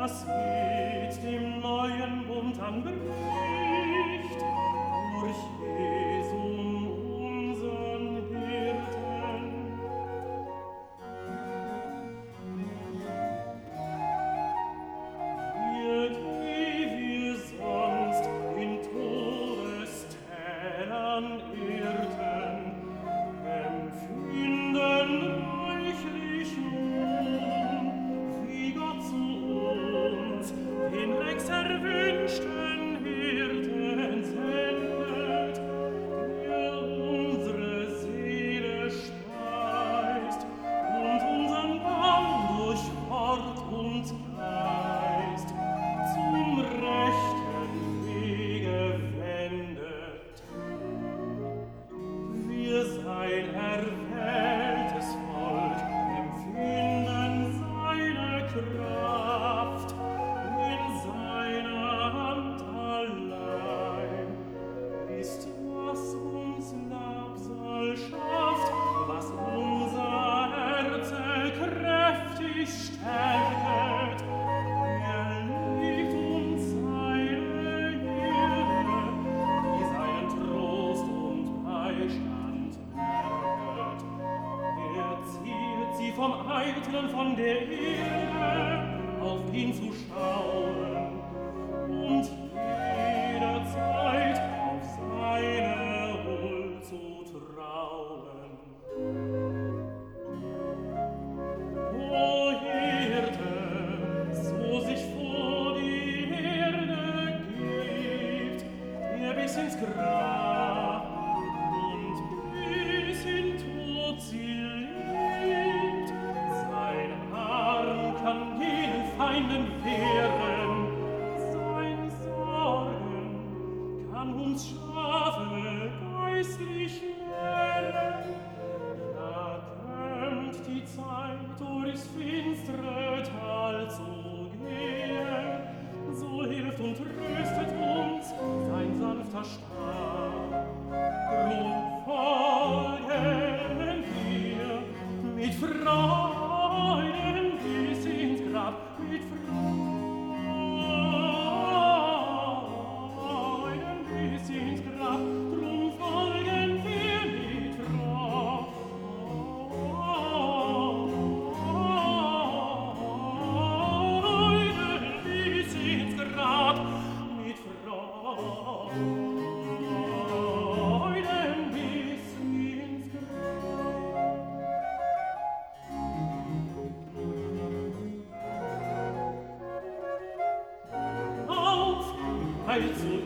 das Lied dem neuen Bund anbricht, durch Jesum unsern Hirten. Wir, die wir sonst in Todestälern irrten, empfinden reichlich nun, wie Gott zu uns den längst erwünschten Hirten sendet, der unsere Seele speist und unseren Bann durch Wort und Geist zum rechten Wege wendet. Wir sein erwähltes Volk empfinden seine Kraft in seiner Hand allein. Ist was uns Labsal schafft, was unser Herze kräftig stärket. Er liebt uns seine Hilfe, die seinen Trost und Beistand merket. Er zielt sie vom Eitlen, von der Erde, auf ihn zu schauen und jederzeit auf seine Huld zu trauen. O Hirte, so sich vor die Herde gibt, der bis ins Grab und bis in Tod sie liebt, sein Arm kann jenen Feinden wehren, sein Sorgen kann uns Schafe geistlich nähren. Da kömmt die Zeit, durchs finstere Tal zu gehen, so hilft und tröstet uns sein sanfter Stab. Drum folgen wir mit Freuden bis ins Grab, mit Freuden bis ins Grab. Drum folgen wir mit Freuden bis ins Grab, mit Freuden bis ins Grab. Auf, Heil zu